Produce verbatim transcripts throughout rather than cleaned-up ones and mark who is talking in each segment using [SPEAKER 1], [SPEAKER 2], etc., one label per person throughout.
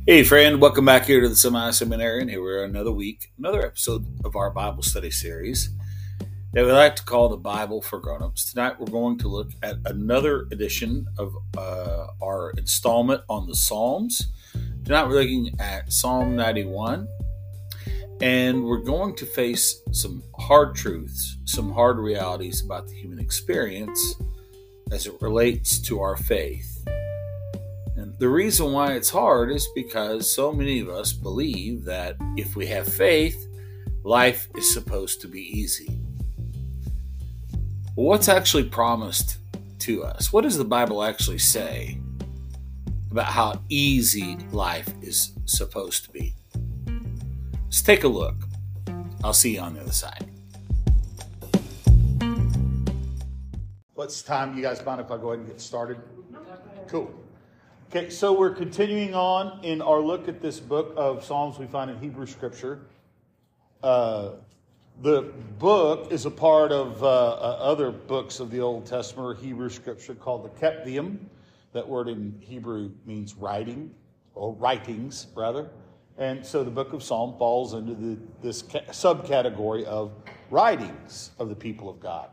[SPEAKER 1] Hey, friend, welcome back here to the Semi Seminarian. Here we are another week, another episode of our Bible study series that we like to call the Bible for Grown-ups. Tonight, we're going to look at another edition of uh, our installment on the Psalms. Tonight, we're looking at Psalm ninety-one, and we're going to face some hard truths, some hard realities about the human experience as it relates to our faith. And the reason why it's hard is because so many of us believe that if we have faith, life is supposed to be easy. Well, what's actually promised to us? What does the Bible actually say about how easy life is supposed to be? Let's take a look. I'll see you on the other side. What's the time? You guys mind if I go ahead and get started? Cool. Okay, so we're continuing on in our look at this book of Psalms we find in Hebrew Scripture. Uh, the book is a part of uh, uh, other books of the Old Testament or Hebrew Scripture called the Kethium. That word in Hebrew means writing, or writings, rather. And so the book of Psalm falls into the, this ca- subcategory of writings of the people of God.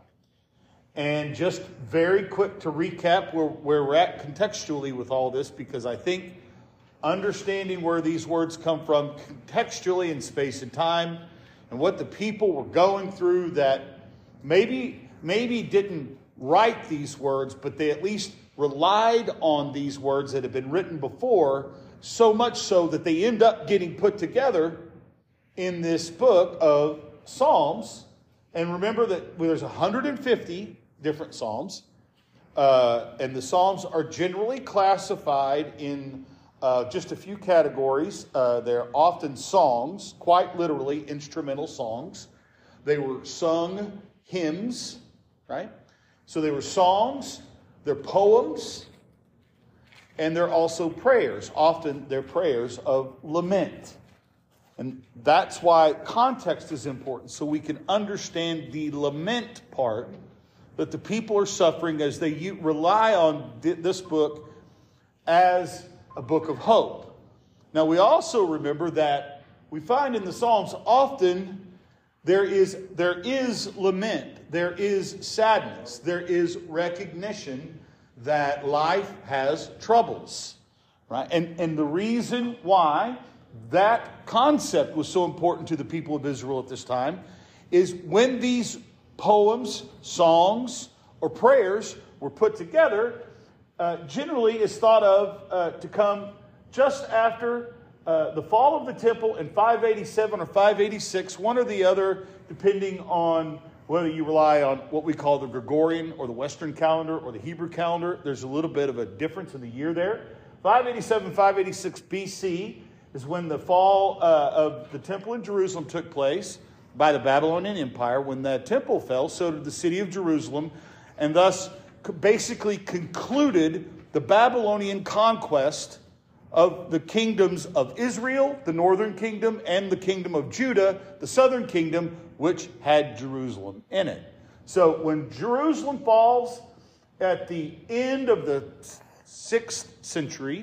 [SPEAKER 1] And just very quick to recap where, where we're at contextually with all this, because I think understanding where these words come from contextually in space and time and what the people were going through that maybe, maybe didn't write these words, but they at least relied on these words that had been written before, so much so that they end up getting put together in this book of Psalms. And remember that there's one hundred fifty different Psalms. Uh, and the Psalms are generally classified in uh, just a few categories. Uh, they're often songs, quite literally instrumental songs. They were sung hymns, right? So they were songs, they're poems, and they're also prayers. Often they're prayers of lament. And that's why context is important, so we can understand the lament part that the people are suffering as they rely on this book as a book of hope. Now, we also remember that we find in the Psalms often there is, there is lament, there is sadness, there is recognition that life has troubles, right? And, and the reason why that concept was so important to the people of Israel at this time is when these poems, songs, or prayers were put together, uh, generally is thought of uh, to come just after uh, the fall of the temple in five eighty-seven or five eighty-six, one or the other, depending on whether you rely on what we call the Gregorian or the Western calendar or the Hebrew calendar. There's a little bit of a difference in the year there. five eighty-seven, five eighty-six B C is when the fall uh, of the temple in Jerusalem took place by the Babylonian Empire. When the temple fell, so did the city of Jerusalem, and thus basically concluded the Babylonian conquest of the kingdoms of Israel, the northern kingdom, and the kingdom of Judah, the southern kingdom, which had Jerusalem in it. So when Jerusalem falls at the end of the sixth century,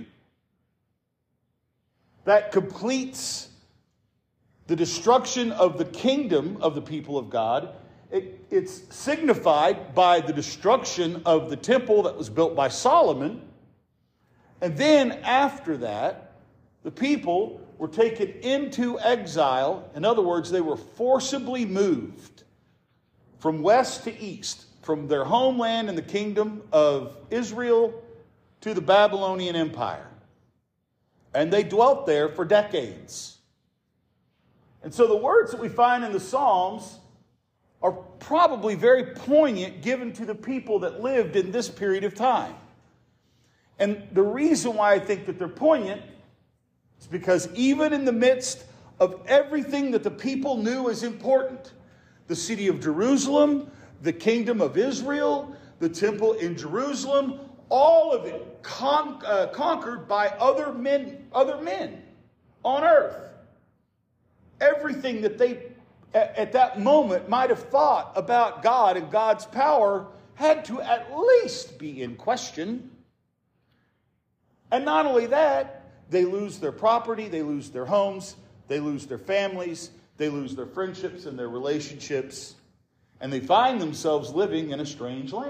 [SPEAKER 1] that completes the destruction of the kingdom of the people of God. It, it's signified by the destruction of the temple that was built by Solomon. And then after that, the people were taken into exile. In other words, they were forcibly moved from west to east, from their homeland in the kingdom of Israel to the Babylonian Empire. And they dwelt there for decades. And so the words that we find in the Psalms are probably very poignant given to the people that lived in this period of time. And the reason why I think that they're poignant is because even in the midst of everything that the people knew as important, the city of Jerusalem, the kingdom of Israel, the temple in Jerusalem, all of it con- uh, conquered by other men, other men on earth. Everything that they, at, at that moment, might have thought about God and God's power had to at least be in question. And not only that, they lose their property, they lose their homes, they lose their families, they lose their friendships and their relationships, and they find themselves living in a strange land.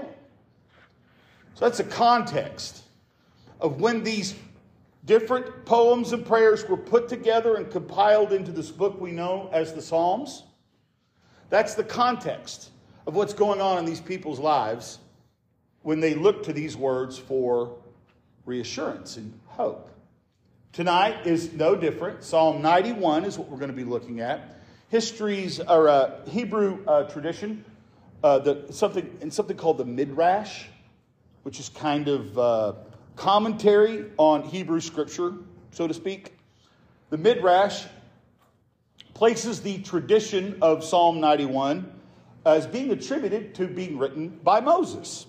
[SPEAKER 1] So that's a context of when these different poems and prayers were put together and compiled into this book we know as the Psalms. That's the context of what's going on in these people's lives when they look to these words for reassurance and hope. Tonight is no different. Psalm ninety-one is what we're going to be looking at. History's or uh, Hebrew uh, tradition, uh, the, something in something called the Midrash, which is kind of uh, commentary on Hebrew scripture, so to speak. The Midrash places the tradition of Psalm ninety-one as being attributed to being written by Moses.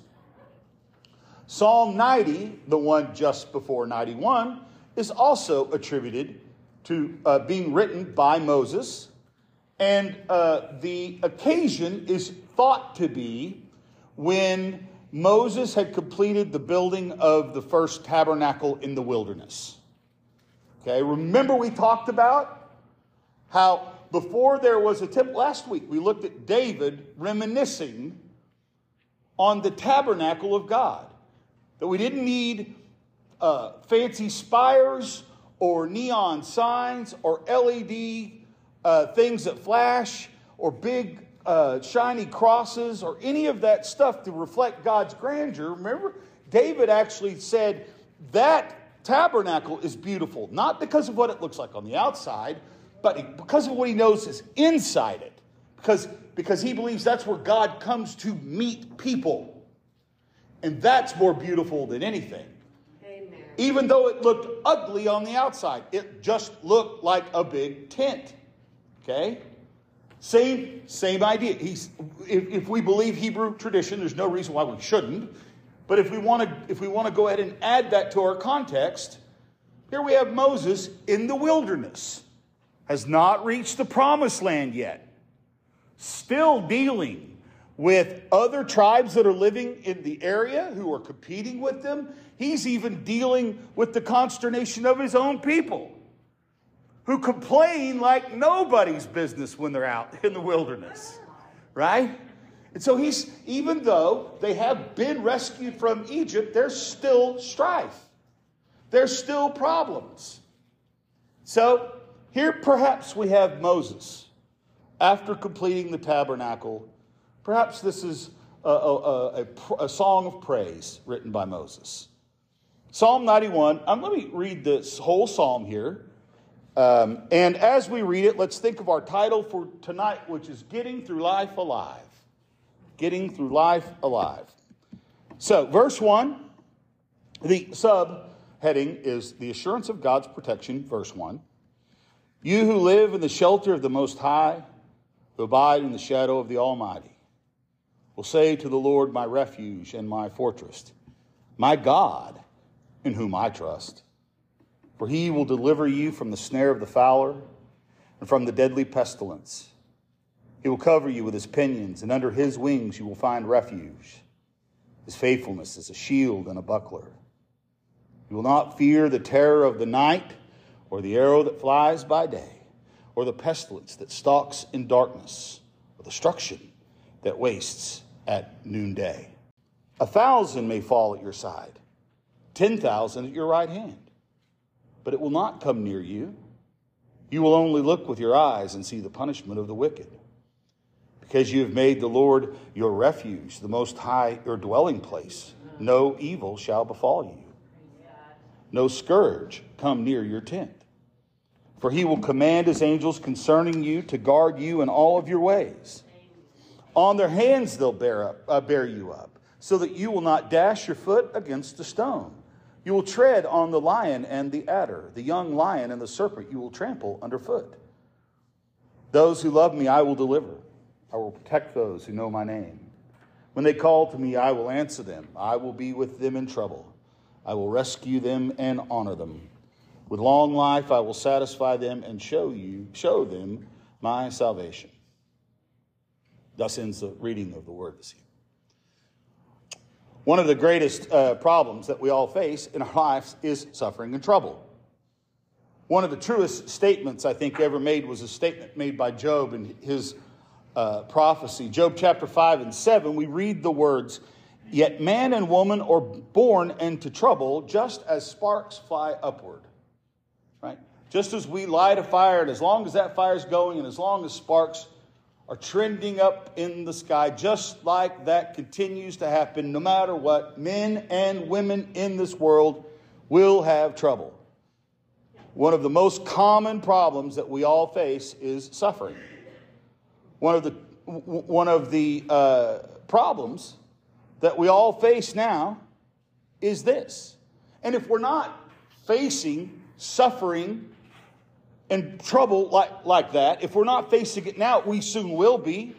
[SPEAKER 1] Psalm ninety, the one just before ninety-one, is also attributed to uh, being written by Moses. And uh, the occasion is thought to be when Moses had completed the building of the first tabernacle in the wilderness. Okay, remember we talked about how before there was a temple. Last week we looked at David reminiscing on the tabernacle of God. That we didn't need uh, fancy spires or neon signs or L E D uh, things that flash or big uh, shiny crosses or any of that stuff to reflect God's grandeur. Remember, David actually said that tabernacle is beautiful, not because of what it looks like on the outside, but because of what he knows is inside it. Because, because he believes that's where God comes to meet people. And that's more beautiful than anything. Amen. Even though it looked ugly on the outside, it just looked like a big tent. Okay? Same, same idea. He's, if, if we believe Hebrew tradition, there's no reason why we shouldn't. But if we want to, if we want to go ahead and add that to our context, here we have Moses in the wilderness, has not reached the promised land yet, still dealing with other tribes that are living in the area who are competing with them. He's even dealing with the consternation of his own people who complain like nobody's business when they're out in the wilderness, right? And so he's, even though they have been rescued from Egypt, there's still strife. There's still problems. So here perhaps we have Moses after completing the tabernacle. Perhaps this is a, a, a, a song of praise written by Moses. Psalm ninety-one. Um, let me read this whole psalm here. Um, and as we read it, let's think of our title for tonight, which is Getting Through Life Alive. Getting Through Life Alive. So, verse one, the subheading is The Assurance of God's Protection, verse one. You who live in the shelter of the Most High, who abide in the shadow of the Almighty, will say to the Lord, my refuge and my fortress, my God, in whom I trust. For he will deliver you from the snare of the fowler and from the deadly pestilence. He will cover you with his pinions, and under his wings you will find refuge. His faithfulness is a shield and a buckler. You will not fear the terror of the night, or the arrow that flies by day, or the pestilence that stalks in darkness, or the destruction that wastes at noonday. A thousand may fall at your side, ten thousand at your right hand, but it will not come near you. You will only look with your eyes and see the punishment of the wicked. Because you have made the Lord your refuge, the Most High your dwelling place, no evil shall befall you. No scourge come near your tent. For he will command his angels concerning you to guard you in all of your ways. On their hands they'll bear, up, uh, bear you up, so that you will not dash your foot against a stone. You will tread on the lion and the adder, the young lion and the serpent you will trample underfoot. Those who love me I will deliver. I will protect those who know my name. When they call to me, I will answer them. I will be with them in trouble. I will rescue them and honor them. With long life I will satisfy them and show you, show them my salvation. Thus ends the reading of the word this evening. One of the greatest uh, problems that we all face in our lives is suffering and trouble. One of the truest statements I think ever made was a statement made by Job in his uh, prophecy. Job chapter five and seven, we read the words, "Yet man and woman are born into trouble, just as sparks fly upward." Right? Just as we light a fire, and as long as that fire is going, and as long as sparks are trending up in the sky, just like that continues to happen, no matter what, men and women in this world will have trouble. One of the most common problems that we all face is suffering. One of the one of the uh, problems that we all face now is this. And if we're not facing suffering and trouble like, like that, if we're not facing it now, we soon will be.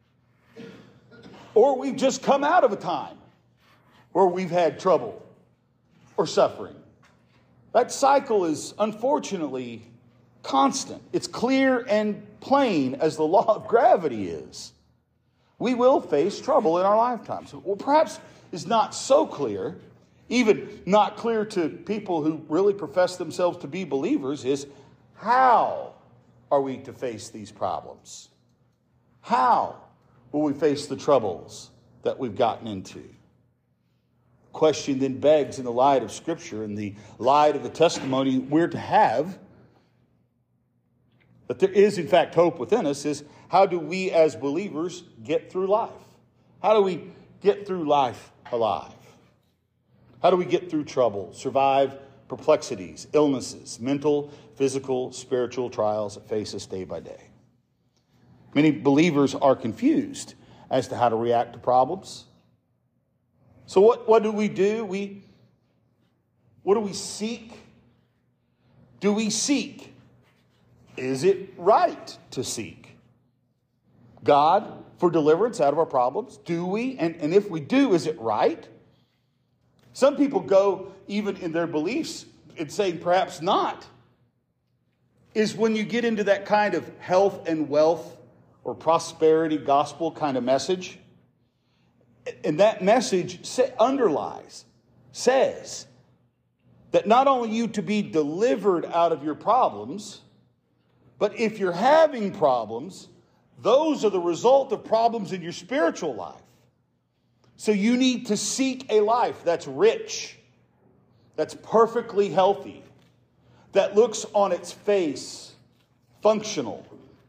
[SPEAKER 1] Or we've just come out of a time where we've had trouble or suffering. That cycle is unfortunately constant. It's clear and plain as the law of gravity is. We will face trouble in our lifetimes. Well, perhaps is not so clear, even not clear to people who really profess themselves to be believers, is how are we to face these problems? How will we face the troubles that we've gotten into? Question then begs, in the light of Scripture and the light of the testimony we're to have, that there is in fact hope within us, is how do we as believers get through life? How do we get through life alive? How do we get through trouble, survive perplexities, illnesses, mental, physical, spiritual trials that face us day by day? Many believers are confused as to how to react to problems. So what, what do we do? We, what do we seek? Do we seek? Is it right to seek God for deliverance out of our problems? Do we? And, and if we do, is it right? Some people go even in their beliefs in saying perhaps not. Is when you get into that kind of health and wealth or prosperity gospel kind of message. And that message say, underlies, says that not only you to be delivered out of your problems, but if you're having problems, those are the result of problems in your spiritual life. So you need to seek a life that's rich, that's perfectly healthy, that looks on its face functional.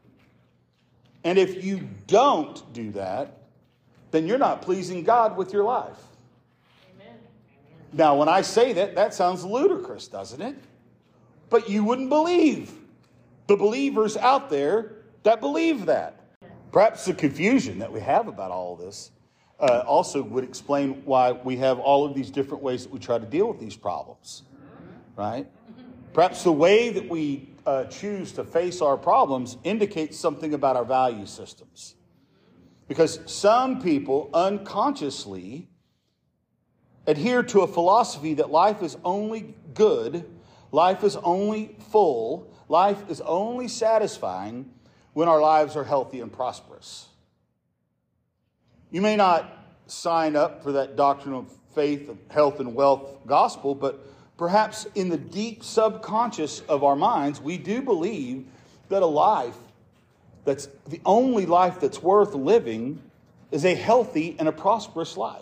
[SPEAKER 1] And if you don't do that, then you're not pleasing God with your life. Amen. Now, when I say that, that sounds ludicrous, doesn't it? But you wouldn't believe the believers out there that believe that. Perhaps the confusion that we have about all of this uh, also would explain why we have all of these different ways that we try to deal with these problems, right? Perhaps the way that we uh, choose to face our problems indicates something about our value systems. Because some people unconsciously adhere to a philosophy that life is only good, life is only full, life is only satisfying when our lives are healthy and prosperous. You may not sign up for that doctrine of faith, of health and wealth gospel, but perhaps in the deep subconscious of our minds, we do believe that a life that's the only life that's worth living is a healthy and a prosperous life.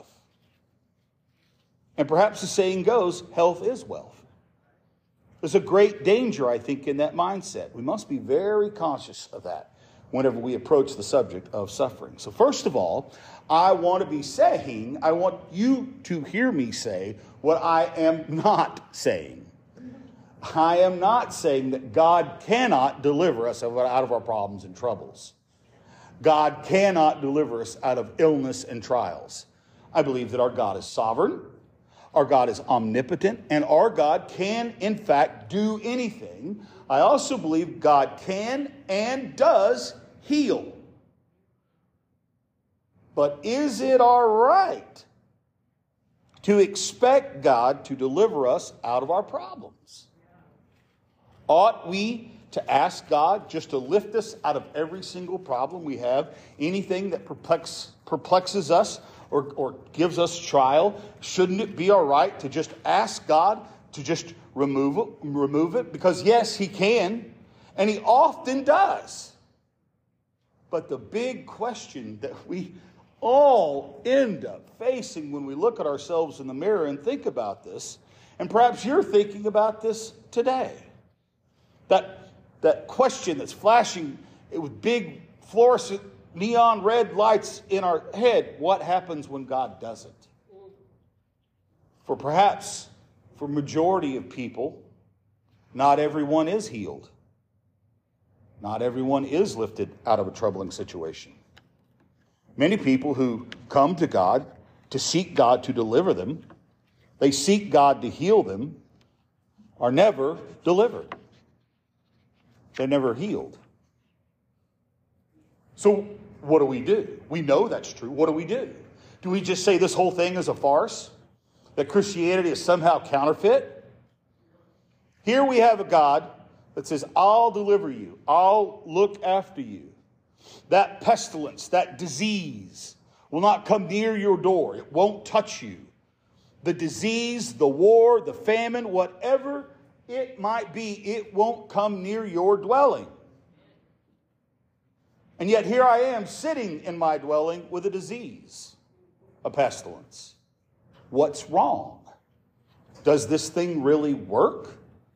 [SPEAKER 1] And perhaps the saying goes, health is wealth. There's a great danger, I think, in that mindset. We must be very conscious of that whenever we approach the subject of suffering. So first of all, I want to be saying, I want you to hear me say what I am not saying. I am not saying that God cannot deliver us out of our problems and troubles. God cannot deliver us out of illness and trials. I believe that our God is sovereign, our God is omnipotent, and our God can, in fact, do anything. I also believe God can and does heal. But is it all right to expect God to deliver us out of our problems? Ought we to ask God just to lift us out of every single problem we have? Anything that perplex, perplexes us or, or gives us trial? Shouldn't it be all right to just ask God to just remove it, remove it? Because yes, he can, and he often does. But the big question that we all end up facing when we look at ourselves in the mirror and think about this, and perhaps you're thinking about this today, that, that question that's flashing with big fluorescent neon red lights in our head, what happens when God doesn't? For perhaps, for majority of people, not everyone is healed. Not everyone is lifted out of a troubling situation. Many people who come to God to seek God to deliver them, they seek God to heal them, are never delivered. They're never healed. So what do we do? We know that's true. What do we do? Do we just say this whole thing is a farce? That Christianity is somehow counterfeit? Here we have a God that says, I'll deliver you. I'll look after you. That pestilence, that disease will not come near your door. It won't touch you. The disease, the war, the famine, whatever it might be, it won't come near your dwelling. And yet here I am sitting in my dwelling with a disease, a pestilence. What's wrong? Does this thing really work?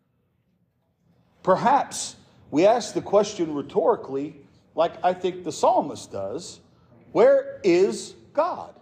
[SPEAKER 1] Perhaps we ask the question rhetorically, like I think the psalmist does, where is God?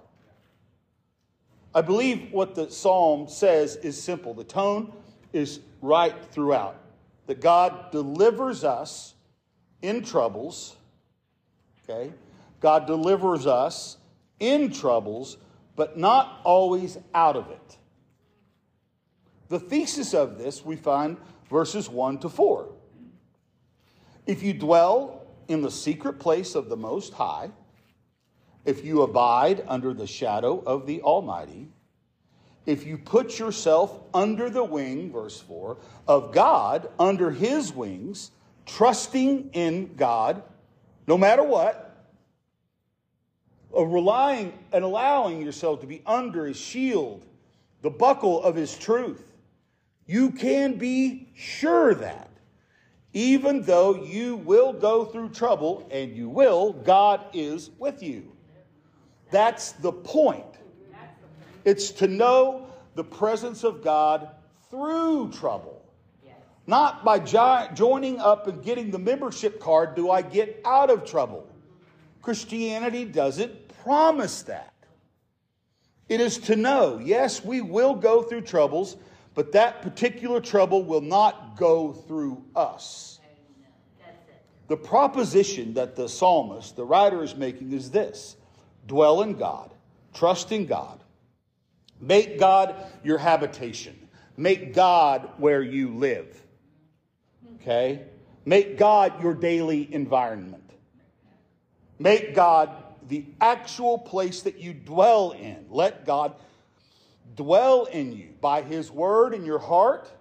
[SPEAKER 1] I believe what the psalm says is simple. The tone is right throughout. That God delivers us in troubles. Okay? God delivers us in troubles, but not always out of it. The thesis of this we find verses one to four. If you dwell in the secret place of the Most High, if you abide under the shadow of the Almighty, if you put yourself under the wing, verse four, of God, under his wings, trusting in God, no matter what, of relying and allowing yourself to be under his shield, the buckle of his truth, you can be sure that even though you will go through trouble, and you will, God is with you. That's the point. It's to know the presence of God through trouble. Not by jo- joining up and getting the membership card do I get out of trouble. Christianity doesn't promise that. It is to know, yes, we will go through troubles, but that particular trouble will not go through us. The proposition that the psalmist, the writer, is making is this: dwell in God, trust in God, make God your habitation, make God where you live. Okay? Make God your daily environment. Make God the actual place that you dwell in. Let God dwell in you by his word in your heart.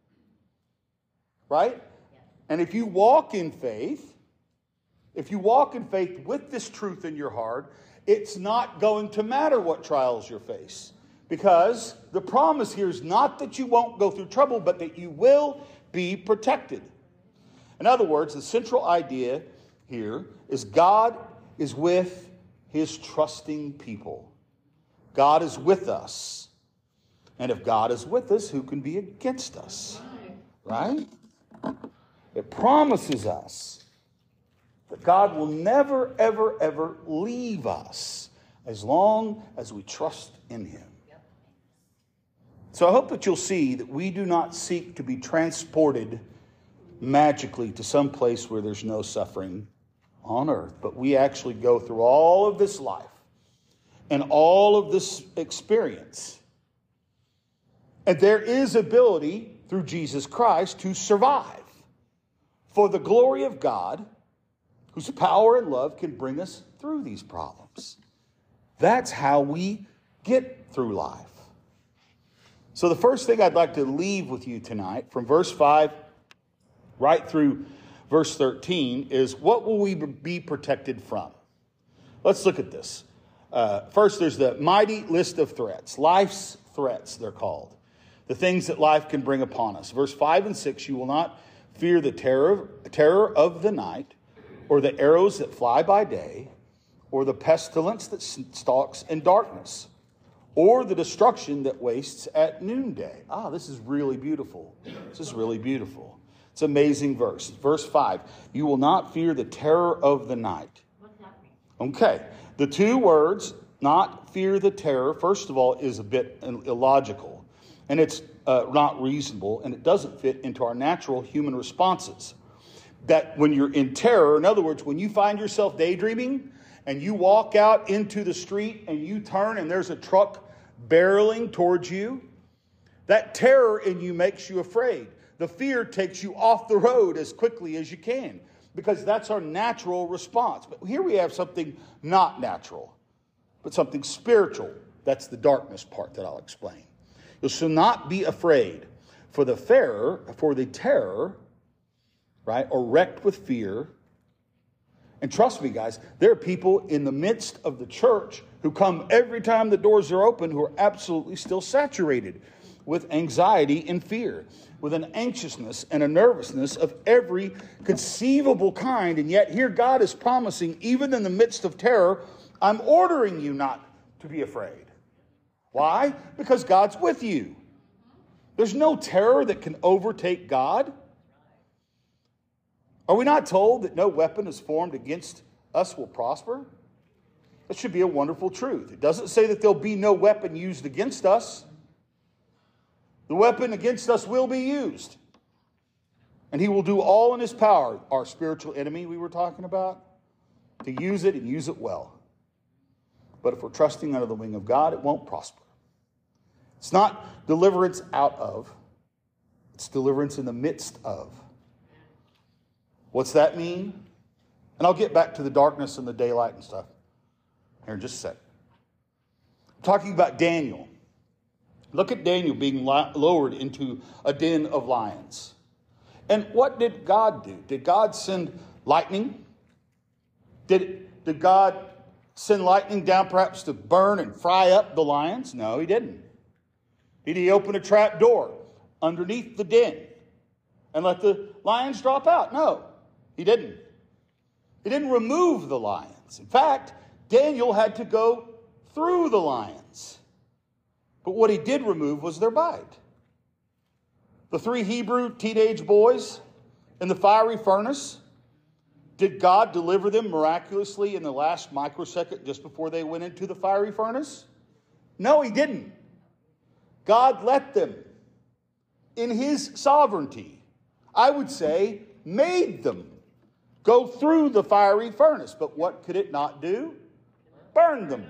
[SPEAKER 1] Right? And if you walk in faith, if you walk in faith with this truth in your heart, it's not going to matter what trials you face. Because the promise here is not that you won't go through trouble, but that you will be protected. In other words, the central idea here is God is with his trusting people. God is with us. And if God is with us, who can be against us? Right? It promises us that God will never, ever, ever leave us as long as we trust in him. So I hope that you'll see that we do not seek to be transported magically to some place where there's no suffering on earth, but we actually go through all of this life and all of this experience. And there is ability through Jesus Christ to survive for the glory of God, whose power and love can bring us through these problems. That's how we get through life. So the first thing I'd like to leave with you tonight, from verse five right through verse thirteen, is what will we be protected from? Let's look at this. Uh, first, there's the mighty list of threats. Life's threats, they're called. the things that life can bring upon us. Verse five and six, you will not fear the terror, terror of the night, or the arrows that fly by day, or the pestilence that stalks in darkness, or the destruction that wastes at noonday. Ah, this is really beautiful. This is really beautiful. It's an amazing verse. Verse five, you will not fear the terror of the night.
[SPEAKER 2] What's that mean?
[SPEAKER 1] Okay, the two words, not fear the terror, first of all, is a bit illogical. And it's uh, not reasonable, and it doesn't fit into our natural human responses. That when you're in terror, in other words, when you find yourself daydreaming, and you walk out into the street, and you turn, and there's a truck barreling towards you, that terror in you makes you afraid. The fear takes you off the road as quickly as you can, because that's our natural response. But here we have something not natural, but something spiritual. That's the darkness part that I'll explain. You shall not be afraid for the terror, for the terror, right, or wrecked with fear. And trust me, guys, there are people in the midst of the church who come every time the doors are open who are absolutely still saturated with anxiety and fear, with an anxiousness and a nervousness of every conceivable kind. And yet here God is promising, even in the midst of terror, I'm ordering you not to be afraid. Why? Because God's with you. There's no terror that can overtake God. Are we not told that no weapon is formed against us will prosper? That should be a wonderful truth. It doesn't say that there'll be no weapon used against us. The weapon against us will be used. And he will do all in his power, our spiritual enemy we were talking about, to use it and use it well. But if we're trusting under the wing of God, it won't prosper. It's not deliverance out of. It's deliverance in the midst of. What's that mean? And I'll get back to the darkness and the daylight and stuff here in just a sec. I'm talking about Daniel. Look at Daniel being lowered into a den of lions. And what did God do? Did God send lightning? Did, did God send lightning down perhaps to burn and fry up the lions? No, he didn't. Did he open a trap door underneath the den and let the lions drop out? No, he didn't. He didn't remove the lions. In fact, Daniel had to go through the lions. But what he did remove was their bite. The three Hebrew teenage boys in the fiery furnace, did God deliver them miraculously in the last microsecond just before they went into the fiery furnace? No, he didn't. God let them, in his sovereignty, I would say, made them go through the fiery furnace. But what could it not do? Burn them.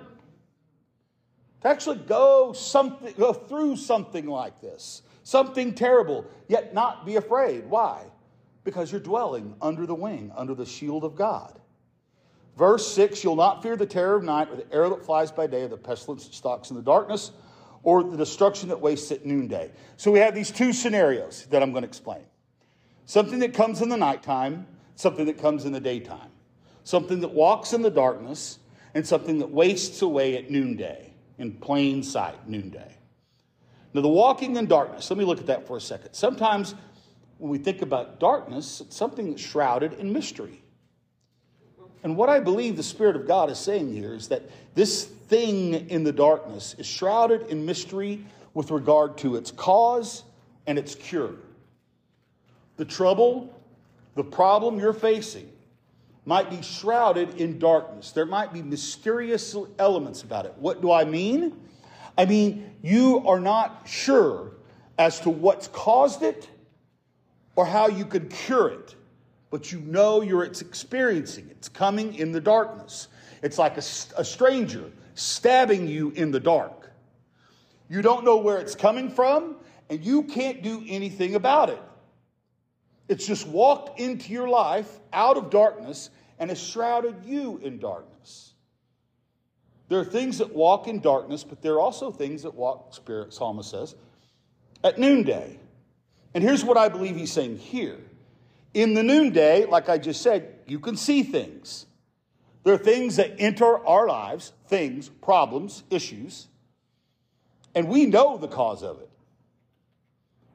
[SPEAKER 1] To actually go something, go through something like this, something terrible, yet not be afraid. Why? Because you're dwelling under the wing, under the shield of God. Verse six, you'll not fear the terror of night, or the arrow that flies by day, or the pestilence that stalks in the darkness, or the destruction that wastes at noonday. So we have these two scenarios that I'm going to explain. Something that comes in the nighttime, something that comes in the daytime. Something that walks in the darkness, and something that wastes away at noonday, in plain sight, noonday. Now the walking in darkness, let me look at that for a second. Sometimes when we think about darkness, it's something that's shrouded in mystery. And what I believe the Spirit of God is saying here is that this thing in the darkness is shrouded in mystery with regard to its cause and its cure. The trouble, the problem you're facing might be shrouded in darkness. There might be mysterious elements about it. What do I mean? I mean, you are not sure as to what's caused it or how you could cure it. But you know you're experiencing it. It's coming in the darkness. It's like a, a stranger stabbing you in the dark. You don't know where it's coming from, and you can't do anything about it. It's just walked into your life out of darkness and has shrouded you in darkness. There are things that walk in darkness, but there are also things that walk, Spirit Psalmist says, at noonday. And here's what I believe he's saying here. In the noonday, like I just said, you can see things. There are things that enter our lives, things, problems, issues, and we know the cause of it.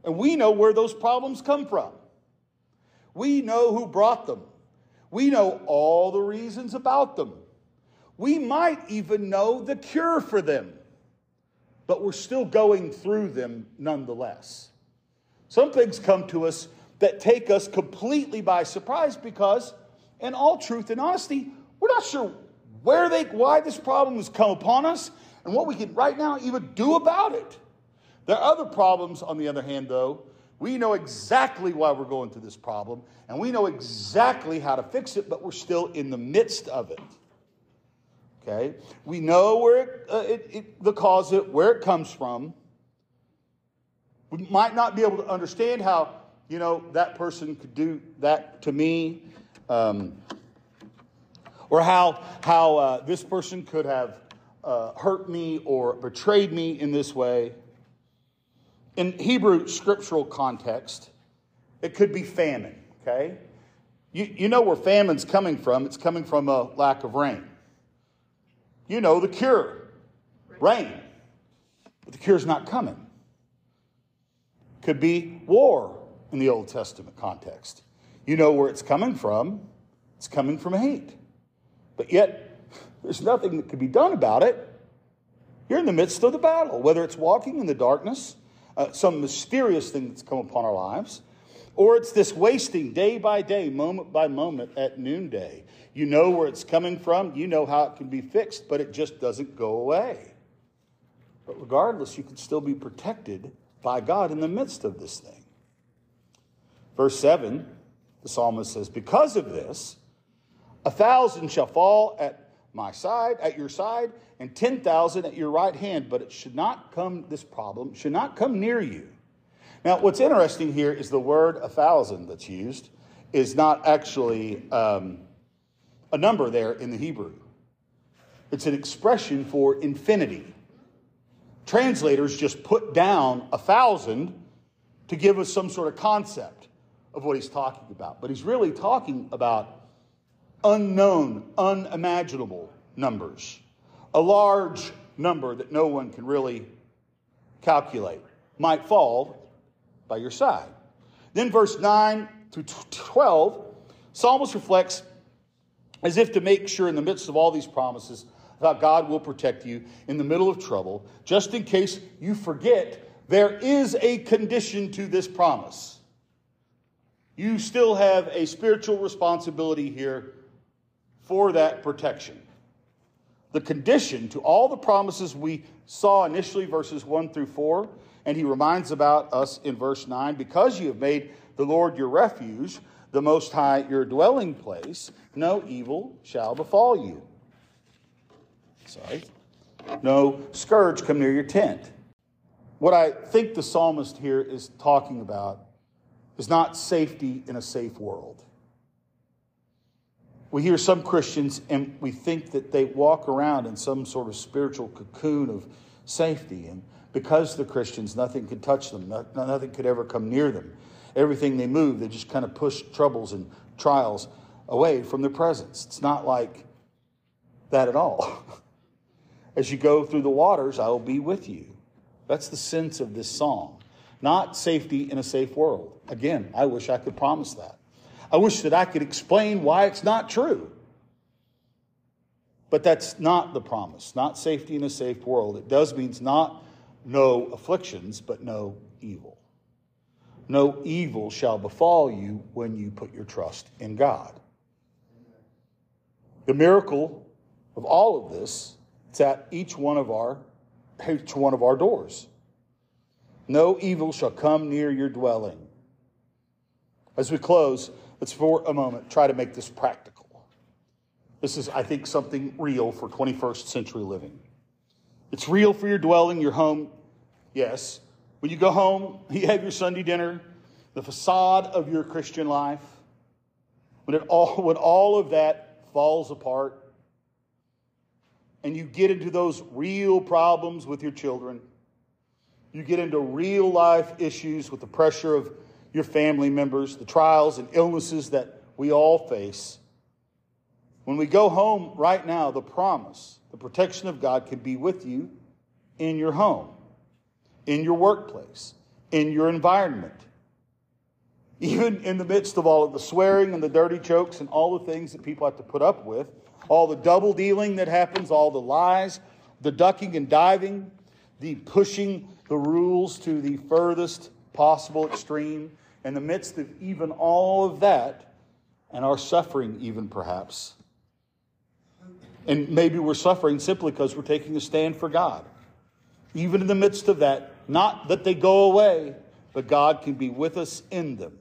[SPEAKER 1] And we know where those problems come from. We know who brought them. We know all the reasons about them. We might even know the cure for them. But we're still going through them nonetheless. Some things come to us that take us completely by surprise because, in all truth and honesty, we're not sure where they, why this problem has come upon us and what we can right now even do about it. There are other problems, on the other hand, though. We know exactly why we're going through this problem, and we know exactly how to fix it, but we're still in the midst of it. Okay? We know where it, uh, it, it, the cause of it, where it comes from. We might not be able to understand how, you know, that person could do that to me, um, or how how uh, this person could have uh, hurt me or betrayed me in this way. In Hebrew scriptural context, it could be famine, okay? You, you know where famine's coming from. It's coming from a lack of rain. You know the cure, rain. But the cure's not coming. Could be war in the Old Testament context. You know where it's coming from. It's coming from hate. But yet, there's nothing that can be done about it. You're in the midst of the battle, whether it's walking in the darkness, Uh, some mysterious thing that's come upon our lives, or it's this wasting day by day, moment by moment at noonday. You know where it's coming from. You know how it can be fixed, but it just doesn't go away. But regardless, you can still be protected by God in the midst of this thing. Verse seven, the psalmist says, because of this, a thousand shall fall at my side, at your side, and ten thousand at your right hand, but it should not come, this problem should not come near you. Now, what's interesting here is the word a thousand that's used is not actually um, a number there in the Hebrew. It's an expression for infinity. Translators just put down a thousand to give us some sort of concept of what he's talking about. But he's really talking about unknown, unimaginable numbers. A large number that no one can really calculate might fall by your side. Then verse nine through twelve, Psalmist reflects as if to make sure in the midst of all these promises that God will protect you in the middle of trouble, just in case you forget, there is a condition to this promise. You still have a spiritual responsibility here for that protection. The condition to all the promises we saw initially, verses one through four, and he reminds about us in verse nine, because you have made the Lord your refuge, the Most High your dwelling place, no evil shall befall you. Sorry. No scourge come near your tent. What I think the psalmist here is talking about is not safety in a safe world. We hear some Christians and we think that they walk around in some sort of spiritual cocoon of safety. And because they're Christians, nothing could touch them. Nothing could ever come near them. Everything they move, they just kind of push troubles and trials away from their presence. It's not like that at all. As you go through the waters, I will be with you. That's the sense of this song. Not safety in a safe world. Again, I wish I could promise that. I wish that I could explain why it's not true. But that's not the promise. Not safety in a safe world. It does mean not no afflictions, but no evil. No evil shall befall you when you put your trust in God. The miracle of all of this, it's at each one of our, each one of our doors. No evil shall come near your dwelling. As we close, let's for a moment try to make this practical. This is, I think, something real for twenty-first century living. It's real for your dwelling, your home. Yes. When you go home, you have your Sunday dinner, the facade of your Christian life. When it all, when all of that falls apart, and you get into those real problems with your children, you get into real life issues with the pressure of your family members, the trials and illnesses that we all face. When we go home right now, the promise, the protection of God can be with you in your home, in your workplace, in your environment. Even in the midst of all of the swearing and the dirty jokes and all the things that people have to put up with, all the double dealing that happens, all the lies, the ducking and diving, the pushing the rules to the furthest possible extreme, in the midst of even all of that, and our suffering even perhaps. And maybe we're suffering simply because we're taking a stand for God. Even in the midst of that, not that they go away, but God can be with us in them.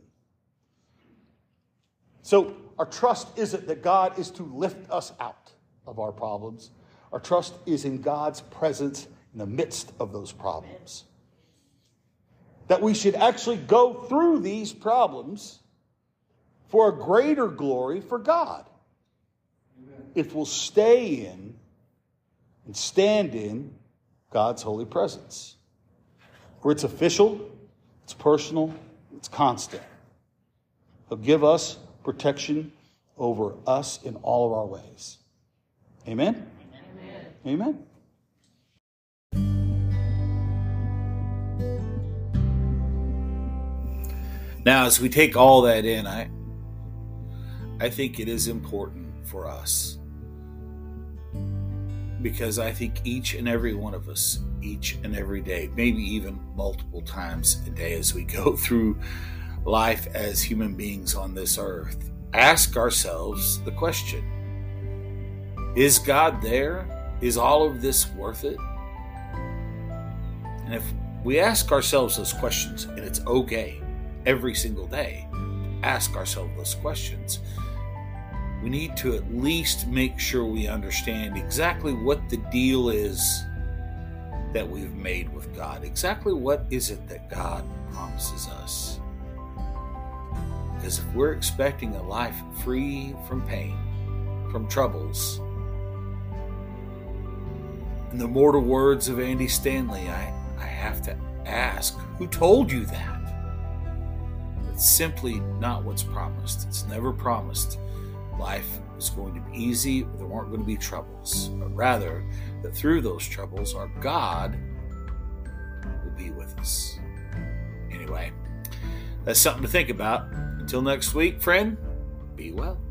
[SPEAKER 1] So our trust isn't that God is to lift us out of our problems. Our trust is in God's presence in the midst of those problems. That we should actually go through these problems for a greater glory for God. If we'll stay in and stand in God's holy presence. Where it's official, it's personal, it's constant. He'll give us protection over us in all of our ways. Amen? Amen. Amen.
[SPEAKER 2] Now, as we take all that in, I, I think it is important for us, because I think each and every one of us, each and every day, maybe even multiple times a day as we go through life as human beings on this earth, ask ourselves the question, is God there? Is all of this worth it? And if we ask ourselves those questions, and it's okay every single day to ask ourselves those questions, we need to at least make sure we understand exactly what the deal is that we've made with God. Exactly what is it that God promises us? Because if we're expecting a life free from pain, from troubles, in the mortal words of Andy Stanley, I, I have to ask, who told you that? It's simply not what's promised. It's never promised life is going to be easy, or there weren't going to be troubles, but rather that through those troubles, our God will be with us. Anyway, that's something to think about. Until next week, friend, be well.